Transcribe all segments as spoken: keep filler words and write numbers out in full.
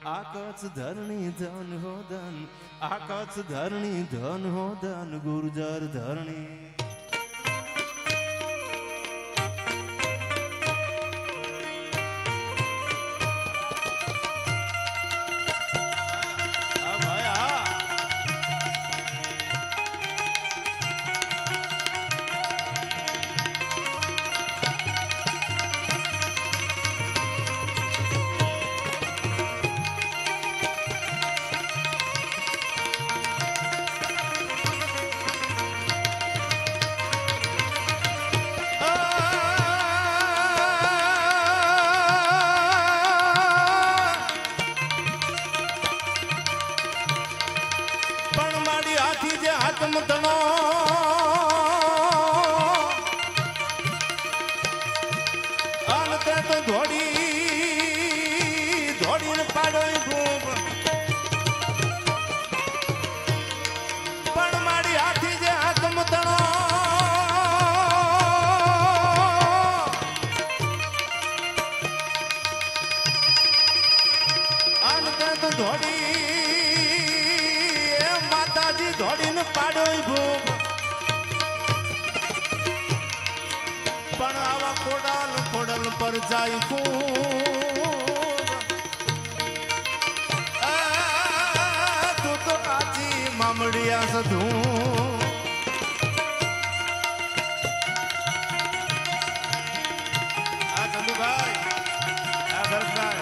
आकाश धरणी धन हो धन, आकाश धरणी धन हो धन, गुर्जर धरणी। तनो आनते तो धोड़ी धोड़ी न पाड़ो भूप पण मारी हाथी जे हाकम तनो आनते तो धोड़ी माताजी धोड़ी न पाड़ो भूप पण आवा कोडाल कोडल पर जाई खूब तू तो काची मामड़िया सधू आ चंदू भाई आ घर भाई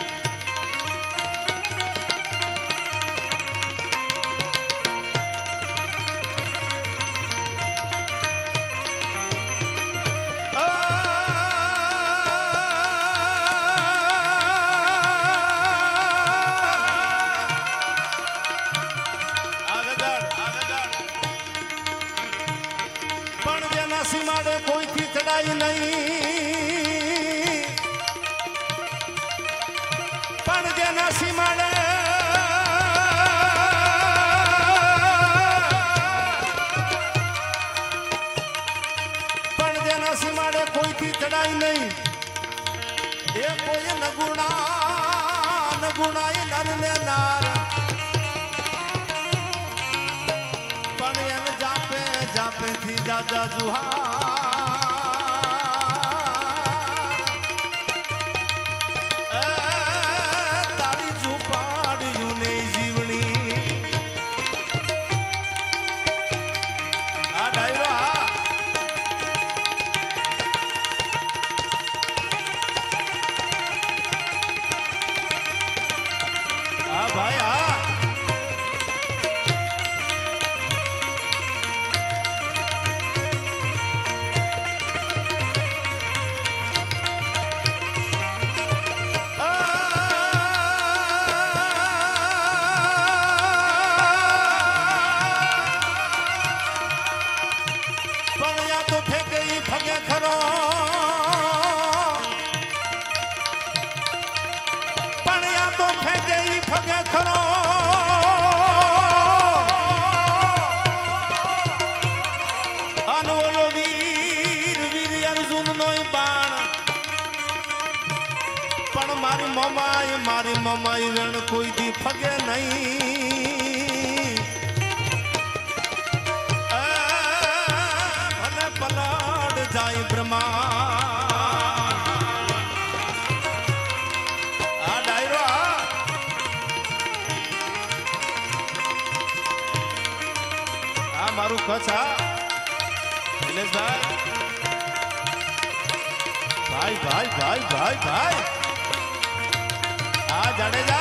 सीमाड़े कोई थी चढ़ाई नहीं पण जेना सीमाड़े पण जेना सीमाड़े कोई थी चढ़ाई नहीं ये कोई नगुणा नगुणा ये नर ने नार पण यन जापे जापे थी जाजा जुहार तारी जुपाड़ यूने जीवनी आ डायरो आ भाई आ मारी ममाई मारी ममाई रण कोई दी फगे नहीं भले पलाड़ जाए ब्रह्मा आ डायरो आ मारू कच्छ आ निलेश भाई भाई भाई भाई भाई आ जाडेजा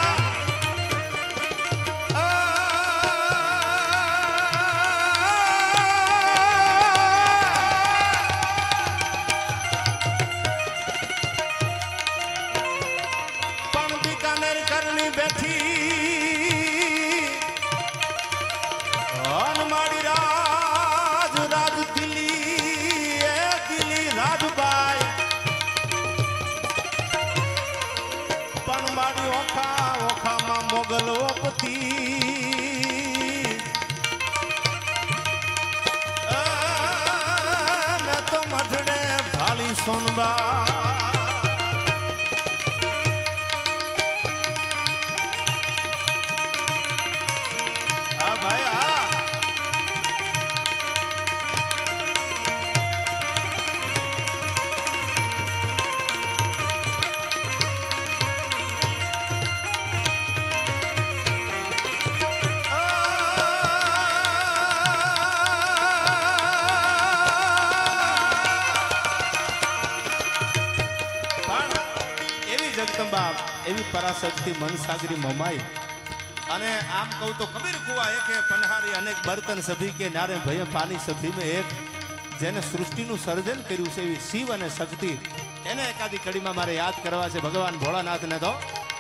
पण बीकानेर करनी बैठी माड़ी राज राज दिल्ली दिल्ली राजबाई पण माड़ी ओखा ओखा मा मोगल ओपती मैं तो मठड़े भाली सोनबा એવા એવી પરાશક્તિ મનસાગરી મમાઈ અને આમ કહું તો કબીર કુવા એક પનહારી અનેક બર્તન સભી કે નારે ભય પાની સભી में એક જેને સૃષ્ટિનું સર્જન કર્યું છે એવી શિવ અને શક્તિ એને એકાદી કડીમાં મારે યાદ કરવા છે ભગવાન ભોળાનાથને તો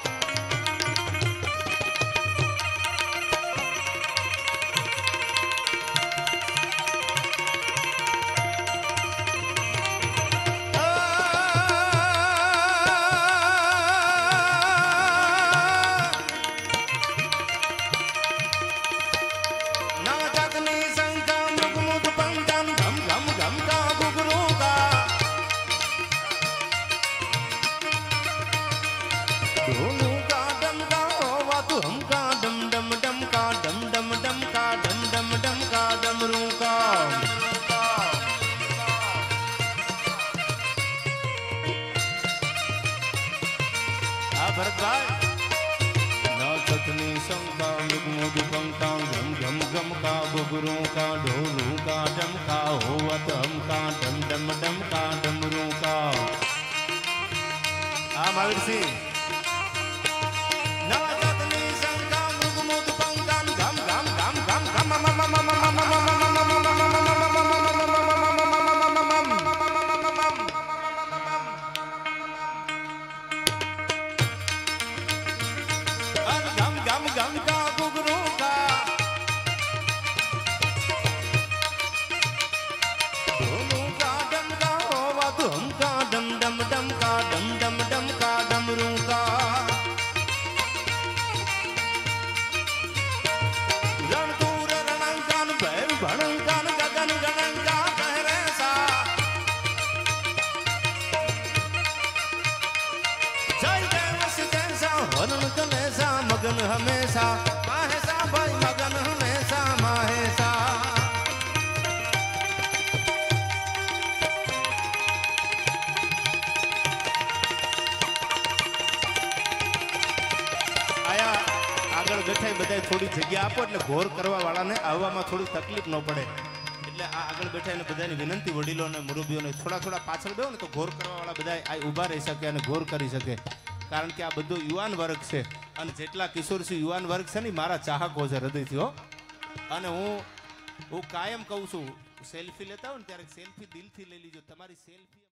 गुरुओं का ढोलू का डमका होवा तो हम का डम डम डम का डमरू का आ महावीर सिंह नवजतनी संगा मुगमुद पंगन गम गम गम गम गम मम मम मम मम मगन हमेशा माहेसा भाई मगन हमेशा माहेसा आया આગળ બેઠા બધાય થોડી જગ્યા આપો એટલે ઘોર કરવા વાળાને આવવામાં થોડી તકલીફ ન પડે એટલે આ આગળ બેઠા એને બધાની વિનંતી વડીલોને મુરબ્બીઓને થોડા થોડા પાછળ બેહો ને તો ઘોર કરવા વાળા બધાય આ ઊભા રહી શકે અને ઘોર કરી શકે કારણ કે આ બધું યુવાન વર્ગ છે અને જેટલા કિશોરસિંહ યુવાન વર્ગ છે ને મારા ચાહકો છે હૃદયથી હો અને હું હું કાયમ કહું છું સેલ્ફી લેતા હોય ને ત્યારે સેલ્ફી દિલથી લઈ લીજો તમારી સેલ્ફી